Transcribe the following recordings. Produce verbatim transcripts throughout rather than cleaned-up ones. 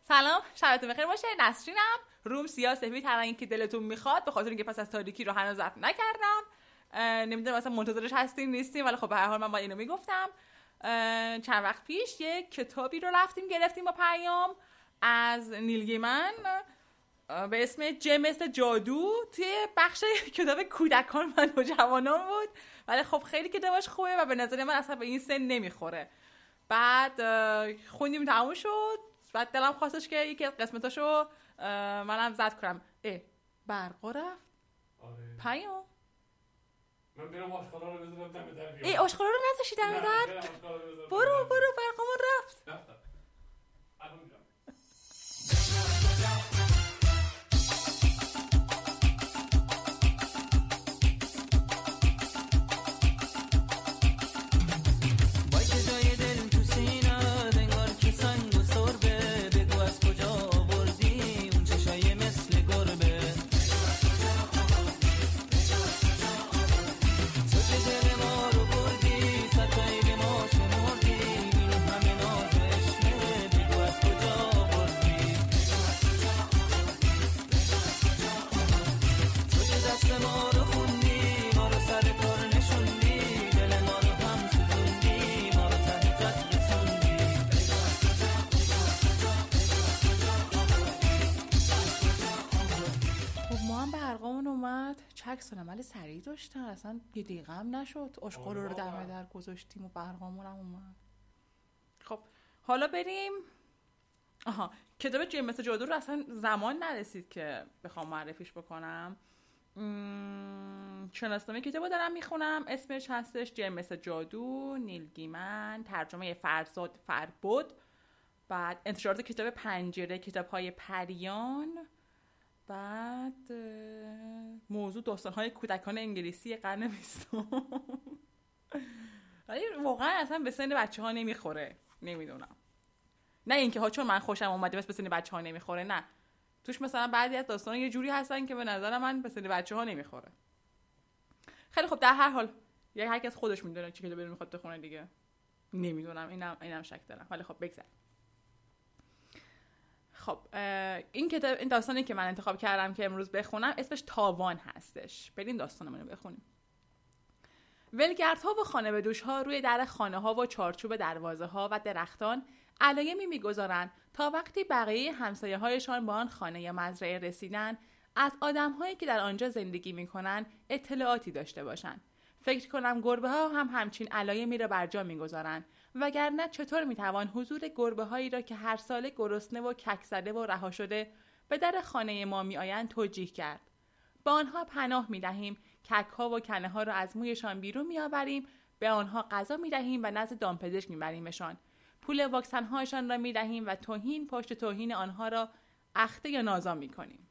سلام، شبتون بخیر باشه. نسرینم. روم سیاه سفید هر رنگی که دلتون میخواد، به خاطر اینکه پس از تاریکی رو هنوز ضبط نکردم. نمیدونم مثلا منتظرش هستین نیستین، ولی خب به هر حال من با اینو میگفتم. چند وقت پیش یک کتابی رو رفتیم گرفتیم با پیام از نیل گیمن به اسم جم مثل جادو، توی بخش کتاب کودکان و نوجوانان بود، ولی خب خیلی کتابش خوبه و به نظر من اصلا به این سن نمیخوره. بعد خوندیم تموم شد، بعد دلم خواستش که یکی از قسمتاشو منم زد کنم. اه برقا رفت. آره. پیام من برم آشخالا رو بزنم دم در بیام. ای آشخالا رو نذاشتی دم در؟ برو برو برقامون رفت. رفتم. الان میرم. عکس عمل سریع داشتن، اصلا یه دقیقه هم نشد آشغال رو دم در گذاشتیم و برقامون هم اومد. خب حالا بریم. آها، کتاب جم مثل جادو رو اصلا زمان نرسید که بخوام معرفیش بکنم. شناسنامه کتابو دارم میخونم، اسمش هستش جم مثل جادو، نیل گیمن، ترجمه فرزاد فربد. بعد انتشارات کتاب پنجره، کتاب‌های پریان. بعد موضوع داستان‌های کودکان انگلیسی قرن بیستم. ولی واقعا اصلا به سن بچه‌ها نمیخوره، نمیدونم. نه اینکه ها چون من خوشم اومده بس به سن بچه‌ها نمیخوره، نه. توش مثلا بعضی از داستانا یه جوری هستن که به نظر من به سن بچه‌ها نمیخوره. خیلی خب، در هر حال یه هر کس خودش میدونه چی کتابی رو میخواد بخونه دیگه. نمیدونم، اینم اینم شک دارم. ولی خب بگذار. خب این کتاب، این داستانی که من انتخاب کردم که امروز بخونم اسمش تاوان هستش. بریم داستانمون رو بخونیم. ولگردها و خانه بدوش‌ها روی در خانه‌ها و چارچوب دروازه‌ها و درختان علایمی می‌گذارند تا وقتی بقیه همسایه‌هایشان با آن خانه یا مزرعه رسیدن از آدم‌هایی که در آنجا زندگی می‌کنند اطلاعاتی داشته باشند. فکر کنم گربه‌ها هم همچین علایمی را بر جا می‌گذارند، وگرنه چطور میتوان حضور گربه هایی را که هر ساله گرسنه و کک زده و رها شده به در خانه ما می آیند توجیه کرد. با آنها پناه می دهیم، کک ها و کنه ها را از مویشان بیرون می آوریم، به آنها غذا می دهیم و نزد دامپزشک می بریمشان. پول واکسن هایشان را می دهیم و توهین پشت توهین آنها را اخته یا نازا می کنیم.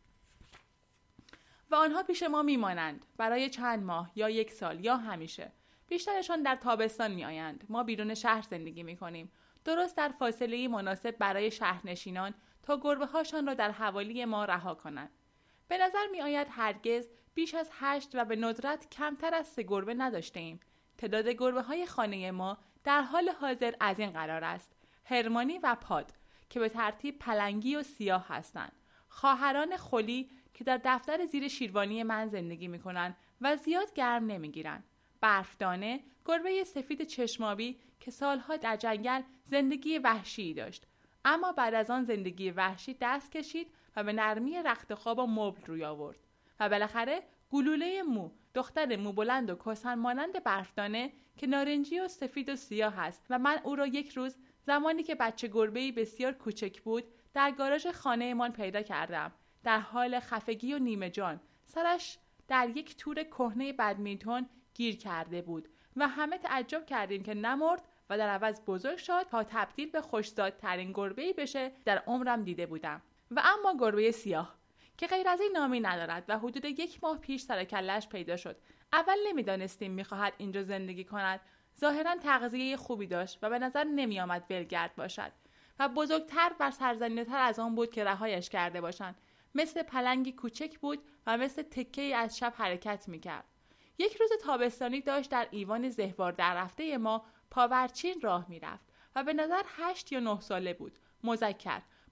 و آنها پیش ما می مانند برای چند ماه یا یک سال یا همیشه. بیشترشان در تابستان می آیند. ما بیرون شهر زندگی می کنیم. درست در فاصله مناسب برای شهرنشینان تا گربه هاشان را در حوالی ما رها کنند. به نظر می آید هرگز بیش از هشت و به ندرت کمتر از سه گربه نداشته ایم. تعداد گربه های خانه ما در حال حاضر از این قرار است: هرمانی و پاد که به ترتیب پلنگی و سیاه هستند. خواهران خلی که در دفتر زیر شیروانی من زندگی می کنند و زیاد گرم نمی گیرند. برفدانه، گربه سفید چشمابی که سالها در جنگل زندگی وحشی داشت، اما بعد از آن زندگی وحشی دست کشید و به نرمی رخت خواب و مبل روی آورد. و بالاخره گلوله مو، دختر مو بلند و کهن مانند برفدانه که نارنجی و سفید و سیاه است و من او را یک روز زمانی که بچه گربه‌ای بسیار کوچک بود در گاراژ خانه‌مان پیدا کردم، در حال خفگی و نیمه جان، سرش در یک تور کهنه بدمینتون گیر کرده بود و همه تعجب کردیم که نمرد و در عوض بزرگ شد تا تبدیل به خوش‌زادترین گربه‌ای بشه در عمرم دیده بودم. و اما گربه سیاه که غیر از این نامی ندارد و حدود یک ماه پیش سر کله‌اش پیدا شد. اول نمی‌دانستیم می‌خواهد اینجا زندگی کند. ظاهراً تغذیه خوبی داشت و به نظر نمی‌آمد ولگرد باشد و بزرگتر و سرزنی‌تر از آن بود که رهایش کرده باشند. مثل پلنگی کوچک بود و مثل تکه‌ای از شب حرکت می‌کرد. یک روز تابستانی داشت در ایوان زهوار در رفته ما پاورچین راه می‌رفت و به نظر هشت یا نه ساله بود. مذکر،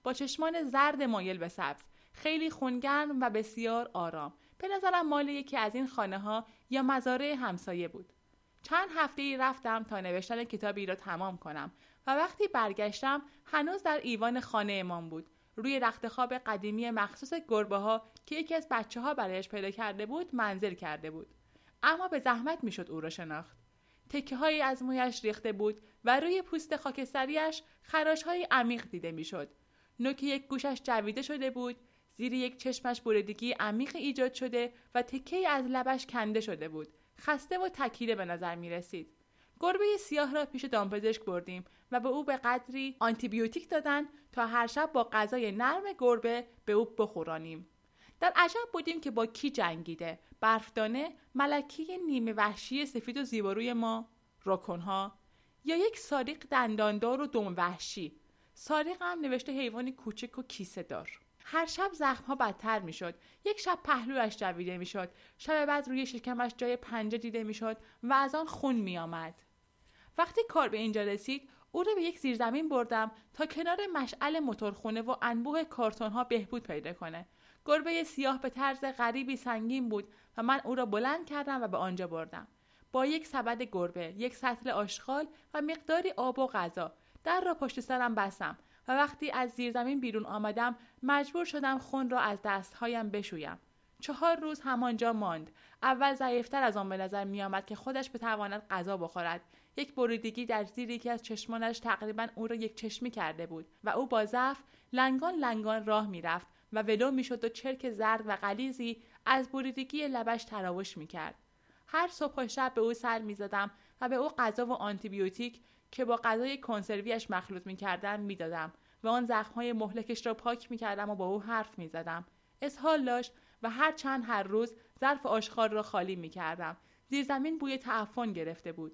با چشمان زرد مایل به سبز، خیلی خونگرم و بسیار آرام. به نظرم مال یکی از این خانه ها یا مزارع همسایه بود. چند هفته‌ای رفتم تا نوشتن کتابی را تمام کنم و وقتی برگشتم هنوز در ایوان خانه امان بود. روی رخت خواب قدیمی مخصوص گربه ها که یکی از بچه ها برایش پیدا کرده بود منزل کرده بود. اما به زحمت میشد او را شناخت. تکه هایی از مویش ریخته بود و روی پوست خاکستریش خراش های عمیق دیده میشد. نوک یک گوشش جویده شده بود، زیر یک چشمش بریدگی عمیق ایجاد شده و تکه‌ای از لبش کنده شده بود. خسته و تکیده به نظر می رسید. گربه سیاه را پیش دامپزشک بردیم و به او به قدری آنتیبیوتیک دادن تا هر شب با غذای نرم گربه به او بخورانیم. در عجب بودیم که با کی جنگیده. برفدانه، ملکی نیمه وحشی سفید و زیباروی ما، راکونها، یا یک ساریق دنداندار و دم وحشی. ساریق هم نوشته حیوانی کوچک و کیسه دار. هر شب زخم‌ها بدتر می‌شد. یک شب پهلویش جویده می‌شد، شب بعد روی شکمش جای پنجه دیده می‌شد و از آن خون می‌آمد. وقتی کار به اینجا رسید، او را به یک زیرزمین بردم تا کنار مشعل موتورخونه و انبوه کارتون‌ها بهبود پیدا کنه. گربه سیاه به طرز غریبی سنگین بود و من او را بلند کردم و به آنجا بردم. با یک سبد گربه، یک سطل آشغال و مقداری آب و غذا در را پشت سرم بستم و وقتی از زیرزمین بیرون آمدم مجبور شدم خون را از دستهایم بشویم. چهار روز همانجا ماند. اول ضعیفتر از آن به نظر می آمد که خودش بتواند غذا بخورد. یک بریدگی در زیر یکی از چشمانش تقریبا او را یک چشمی کرده بود و او با ضعف لنگان لنگان راه می رفت و ولو می شد و چرک زرد و غلیظی از بریدگی لبش تراوش می کرد. هر صبح و شب به او سر می زدم و به او غذا و آنتیبیوتیک که با غذای کنسرویش مخلوط می کردم می دادم و آن زخم‌های مهلکش را پاک می کردم و با او حرف می زدم. اسهال داشت و هر چند هر روز ظرف آشغال را خالی می کردم. زیر زمین بوی تعفن گرفته بود.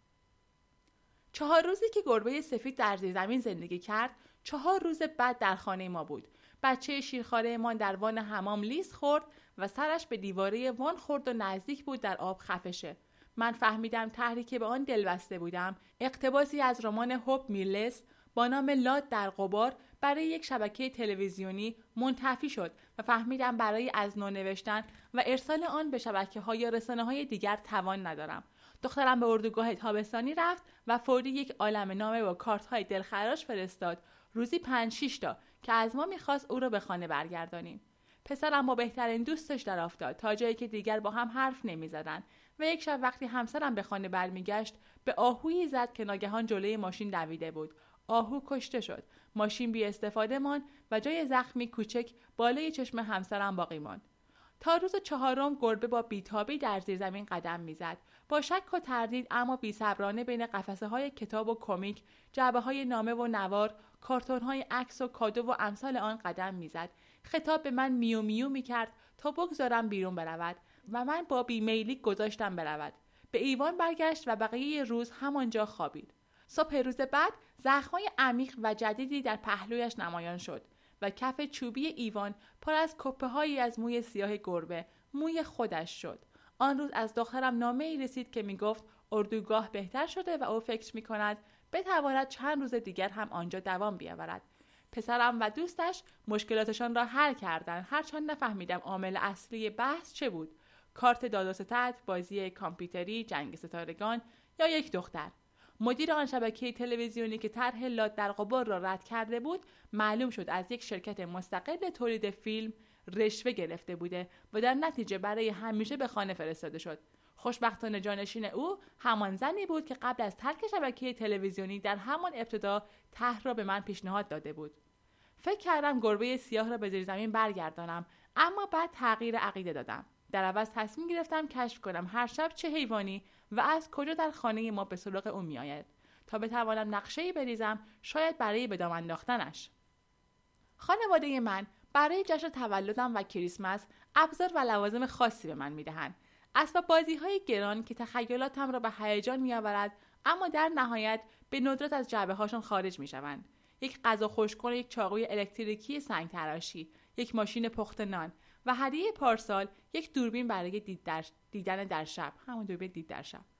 چهار روزی که گربه سفید در زیر زمین زندگی کرد، چهار روز بعد در خانه ما بود. بچه شیرخواره ما در وان حمام لیز خورد و سرش به دیواره وان خورد و نزدیک بود در آب خفه شه. من فهمیدم طرحی که به آن دلبسته بودم اقتباسی از رمان هوب میرلس با نام لاد در غبار برای یک شبکه تلویزیونی منتفی شد و فهمیدم برای از نو نوشتن و ارسال آن به شبکه‌ها یا رسانه‌های دیگر توان ندارم. دخترم به اردوگاه تابستانی رفت و فوری یک عالمه نامه با کارت‌های دلخراش فرستاد، روزی پنج شش تا، که از ما می‌خواست او را به خانه برگردانیم. پسرم با بهترین دوستش در افتاد تا جایی که دیگر با هم حرف نمی‌زدند و یک شب وقتی همسرم به خانه برمیگشت به آهویی زد که ناگهان جلوی ماشین دویده بود. آهو کشته شد. ماشین بی استفاده ماند و جای زخمی کوچک بالای چشم همسرم باقی ماند. تا روز چهارم گربه با بیتابی در زیر زمین قدم میزد. با شک و تردید اما بی‌صبرانه بین قفسه های کتاب و کمیک، جعبه های نامه و نوار، کارتون های عکس و کادو و امثال آن قدم میزد. خطاب به من میو میو میکرد تا بگذارم بیرون برود و من با بیمیلی گذاشتم برود. به ایوان برگشت و بقیه روز همانجا خوابید. صبح روز بعد زخم‌های عمیق و جدیدی در پهلویش نمایان شد و کف چوبی ایوان پر از کپه‌هایی از موی سیاه گربه، موی خودش شد. آن روز از دخترم نامه‌ای رسید که میگفت اردوگاه بهتر شده و او فکر می‌کند بتواند چند روز دیگر هم آنجا دوام بیاورد. پسرم و دوستش مشکلاتشان را حل کردند، هرچند نفهمیدم عامل اصلی بحث چه بود: کارت داد و ستد، بازی کامپیوتری، جنگ ستارگان یا یک دختر. مدیر آن شبکه تلویزیونی که طرح لاد در غبار را رد کرده بود معلوم شد از یک شرکت مستقل تولید فیلم رشوه گرفته بوده و در نتیجه برای همیشه به خانه فرستاده شد. خوشبختانه جانشین او همان زنی بود که قبل از ترک شبکه تلویزیونی در همان ابتدا طرح را به من پیشنهاد داده بود. فکر کردم گربه سیاه را به زیر زمین برگردانم، اما بعد تغییر عقیده دادم. در عوض تصمیم گرفتم کشف کنم هر شب چه حیوانی و از کجا در خانه ما به سراغ او میآید تا بتوانم نقشه‌ای بریزم، شاید برای به دام انداختنش. خانواده من برای جشن تولدم و کریسمس ابزار و لوازم خاصی به من میدهند. اسباب بازی‌های گران که تخیلاتم را به هیجان میآورد، اما در نهایت به ندرت از جعبه‌هاشان خارج میشوند. یک غذا خشک‌کن، یک چاقوی الکتریکی سنگ تراشی، یک ماشین پخت نان و هدیه پارسال یک دوربین برای دید در دیدن در شب، همون دوربین دید در شب.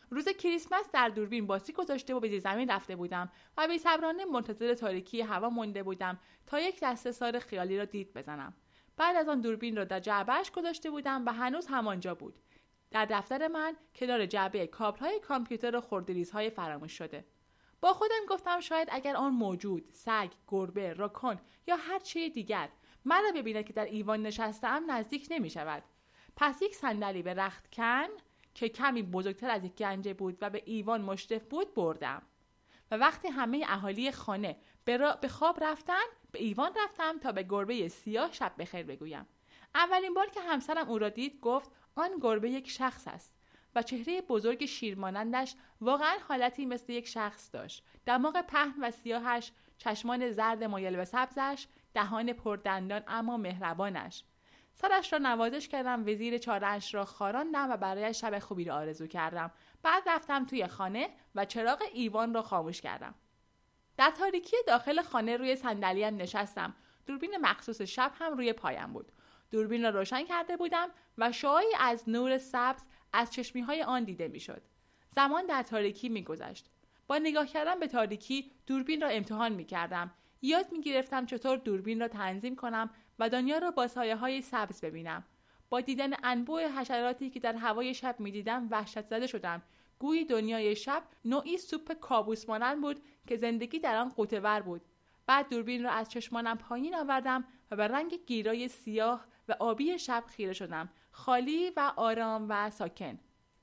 روز کریسمس در دوربین باتری گذاشته و به زمین رفته بودم و بی‌صبرانه منتظر تاریکی هوا مونده بودم تا یک دسته سار خیالی را دید بزنم. بعد از آن دوربین را در جعبه‌اش گذاشته بودم و هنوز همانجا بود. در دفتر من کنار جعبه کابل‌های کامپیوتر و خردریزهای فراموش شده. با خودم گفتم شاید اگر آن موجود، سگ، گربه، راکون یا هر چیز دیگر مرا ببیند که در ایوان نشستم نزدیک نمی شود. پس یک صندلی به رختکن که کمی بزرگتر از یک گنجه بود و به ایوان مشرف بود بردم و وقتی همه اهالی خانه به, را... به خواب رفتن به ایوان رفتم تا به گربه سیاه شب بخیر بگویم. اولین بار که همسرم او را دید گفت آن گربه یک شخص است و چهره بزرگ شیرمانندش واقعا حالتی مثل یک شخص داشت. دماغ پهن و سیاهش، چشمان زرد مایل به سبزش، دهان پردندان اما مهربانش. سرش را نوازش کردم، وزیر چاره‌اش را خاراندم و برای شب خوبی را آرزو کردم. بعد رفتم توی خانه و چراغ ایوان را خاموش کردم. در تاریکی داخل خانه روی صندلیم نشستم. دوربین مخصوص شب هم روی پایم بود. دوربین را روشن کرده بودم و شعاعی از نور سبز از چشمی‌های آن دیده می‌شد. زمان در تاریکی می‌گذشت. با نگاه کردن به تاریکی دوربین را امتحان می‌کردم. یاد می‌گرفتم چطور دوربین را تنظیم کنم و دنیا را با سایه‌های سبز ببینم. با دیدن انبوه حشراتی که در هوای شب می‌دیدم وحشت زده شدم. گویی دنیای شب نوعی سوپ کابوس مانند بود که زندگی در آن غوطه‌ور بود. بعد دوربین را از چشمانم پایین آوردم و به رنگ گیرای سیاه و آبی شب خیره شدم، خالی و آرام و ساکن.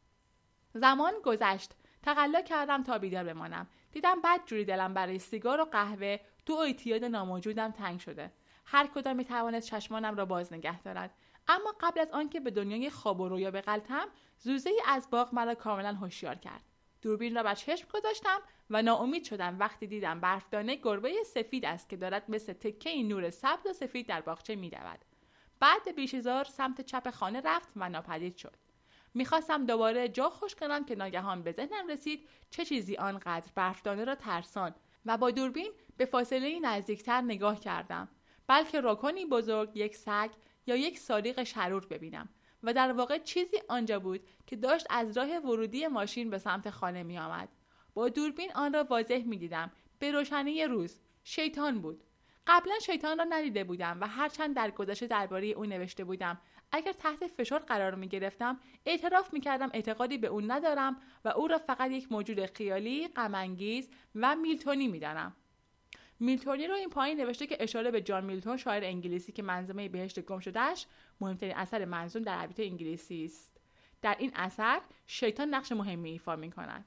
زمان گذشت. تقلا کردم تا بیدار بمانم. دیدم بدجوری دلم برای سیگار و قهوه دو اعتیاد ناموجودم تنگ شده. هر کدام میتوانست چشمانم را باز نگه دارد. اما قبل از آنکه به دنیای خواب و رویا بغلطم، زوزه‌ای از باغ مرا کاملا هوشیار کرد. دوربین را بر چشم گذاشتم و ناامید شدم وقتی دیدم برفدانه گربه سفید است که دارد مثل تکه نور سبز و سفید در باغچه می‌دود. بعد بیشه‌زار سمت چپ خانه رفت و ناپدید شد. میخواستم دوباره جا خوش کنم که ناگهان به ذهنم رسید چه چیزی آنقدر برفدانه را ترسان و با دوربین به فاصله نزدیکتر نگاه کردم. بلکه راکونی بزرگ، یک سگ یا یک صاریغ شرور ببینم و در واقع چیزی آنجا بود که داشت از راه ورودی ماشین به سمت خانه می آمد. با دوربین آن را واضح می دیدم. به روشنی روز. شیطان بود. قبلا شیطان را ندیده بودم و هرچند در گذشته درباره او نوشته بودم، اگر تحت فشار قرار می گرفتم اعتراف می کردم اعتقادی به او ندارم و او را فقط یک موجود خیالی، غم انگیز و میلتونی می دانم. میلتونی رو این پایین نوشته که اشاره به جان میلتون، شاعر انگلیسی که منظومه بهشت گم شده‌اش مهمترین اثر منظوم در ادبیات انگلیسی است. در این اثر شیطان نقش مهمی ایفا می‌کند.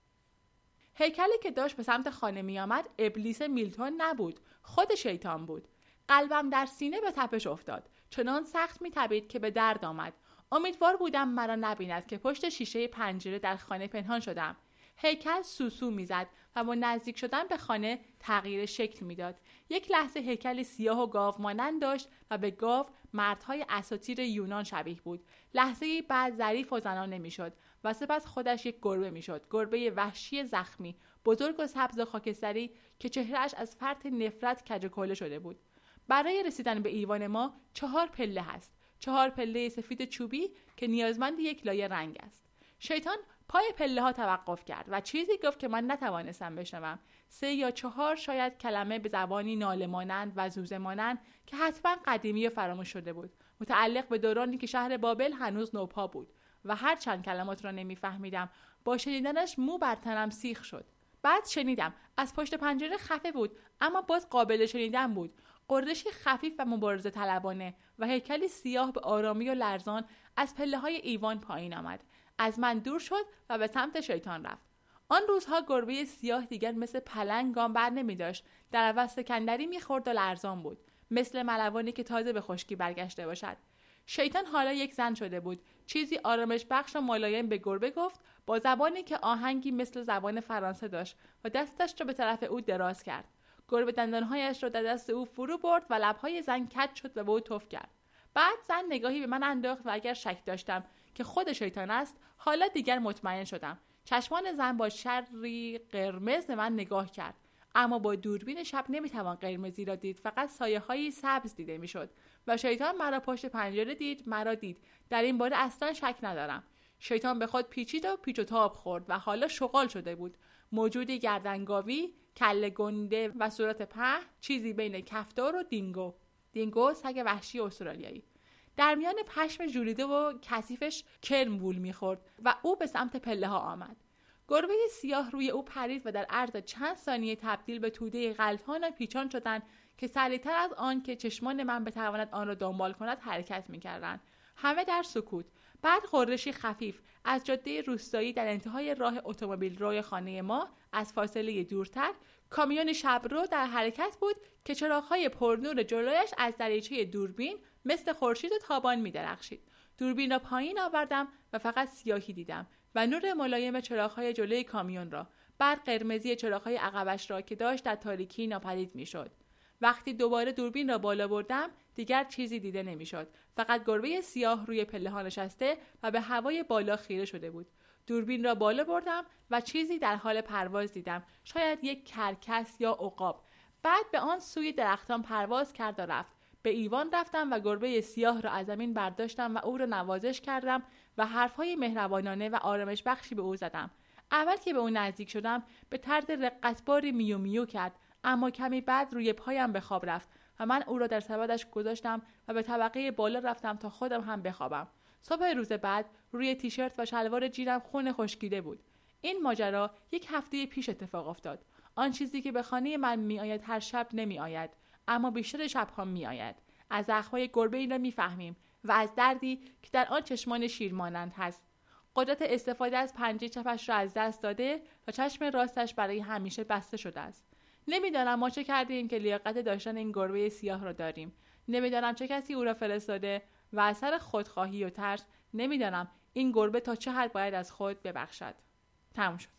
هیکلی که داشت به سمت خانه می‌آمد ابلیس میلتون نبود، خود شیطان بود. قلبم در سینه به تپش افتاد. چنان سخت می‌تپید که به درد آمد. امیدوار بودم مرا نبیند که پشت شیشه پنجره در خانه پنهان شدم. هیکل سوسو میزد و با نزدیک شدن به خانه تغییر شکل میداد. یک لحظه هیکلی سیاه و گاو مانند داشت و به گاو مردهای اساطیر یونان شبیه بود. لحظه‌ای بعد ظریف و زنانه میشد و سپس خودش یک گربه میشد. گربه وحشی زخمی، بزرگ و سبز و خاکستری که چهرهش از فرط نفرت کج و کوله شده بود. برای رسیدن به ایوان ما چهار پله هست. چهار پله سفید چوبی که نیازمند یک لایه رنگ است. شیطان پای پله ها توقف کرد و چیزی گفت که من نتوانستم بشنوم. سه یا چهار شاید کلمه به زبانی ناله مانند و زوزه مانند که حتما قدیمی و فراموش شده بود، متعلق به دورانی که شهر بابل هنوز نوپا بود و هر چند کلمات را نمیفهمیدم. با شنیدنش مو بر تنم سیخ شد. بعد شنیدم از پشت پنجره خفه بود اما باز قابل شنیدن بود. قرشی خفیف و مبارزه طلبانه و هیکلی سیاه به آرامی و لرزان از پله های ایوان پایین آمد. از من دور شد و به سمت شیطان رفت. آن روزها گربه سیاه دیگر مثل پلنگ گام بر نمی داشت. در عوض سکندری می خورد و لرزان بود، مثل ملوانی که تازه به خشکی برگشته باشد. شیطان حالا یک زن شده بود. چیزی آرامش بخش و ملایم به گربه گفت با زبانی که آهنگی مثل زبان فرانسه داشت و دستش را به طرف او دراز کرد. گربه دندانهایش را در دست او فرو برد و لبهای زن کج شد و به او تف کرد. بعد زن نگاهی به من انداخت و اگر شک داشتم که خود شیطان است، حالا دیگر مطمئن شدم. چشمان زن با شری قرمز من نگاه کرد، اما با دوربین شب نمیتوان قرمزی را دید، فقط سایه‌های سبز دیده میشد و شیطان مرا پشت پنجره دید، مرا دید. در این باره اصلا شک ندارم. شیطان به خود پیچید و پیچ و تاب خورد و حالا شغال شده بود. موجودی گردنگاوی، کله گنده و صورت پهن، چیزی بین کفتار و دینگو. دینگو سگ وحشی استرالیایی. در میان پشم ژولیده و کثیفش کرم وول می‌خورد و او به سمت پله ها آمد. گربه سیاه روی او پرید و در عرض چند ثانیه تبدیل به توده غلطان و پیچان شدند که سریعتر از آن که چشمان من بتواند آن را دنبال کند حرکت می‌کردند. همه در سکوت. بعد غرشی خفیف از جاده روستایی در انتهای راه اتومبیل روی خانه ما از فاصله دورتر کامیون شبرو در حرکت بود که چراغ‌های پرنور جلویش از دریچه دوربین مثل خورشید تابان می‌درخشید. دوربین را پایین آوردم و فقط سیاهی دیدم و نور ملایم چراغ‌های جلوی کامیون را، بعد قرمزی چراغ‌های عقبش را که داشت در تاریکی ناپدید می‌شد. وقتی دوباره دوربین را بالا بردم دیگر چیزی دیده نمی‌شد، فقط گربه سیاه روی پله‌ها نشسته و به هوای بالا خیره شده بود. دوربین را بالا بردم و چیزی در حال پرواز دیدم، شاید یک کرکس یا عقاب. بعد به آن سوی درختان پرواز کرد و رفت. به ایوان رفتم و گربه سیاه را از زمین برداشتم و او را نوازش کردم و حرفهای مهربانانه و آرامش بخشی به او زدم. اول که به او نزدیک شدم به طرز رقصباری میو میو کرد، اما کمی بعد روی پایم به خواب رفت و من او را در سبدش گذاشتم و به طبقه بالا رفتم تا خودم هم بخوابم. صبح روز بعد روی تیشرت و شلوار جینم خون خشکیده بود. این ماجرا یک هفته پیش اتفاق افتاد. آن چیزی که به خانه من می آید هر شب نمی آید، اما بیشتر شبها می آید. از زخم‌های گربه این را می فهمیم و از دردی که در آن چشمان شیر مانند هست. قدرت استفاده از پنجه چپش را از دست داده و چشم راستش برای همیشه بسته شده است. نمیدانم ما چه کردیم که لیاقت داشتن این گربه سیاه را داریم. نمیدانم چه کسی او را فرستاده و اثر خودخواهی و ترس نمیدانم این گربه تا چه حد باید از خود ببخشد. تموم شد.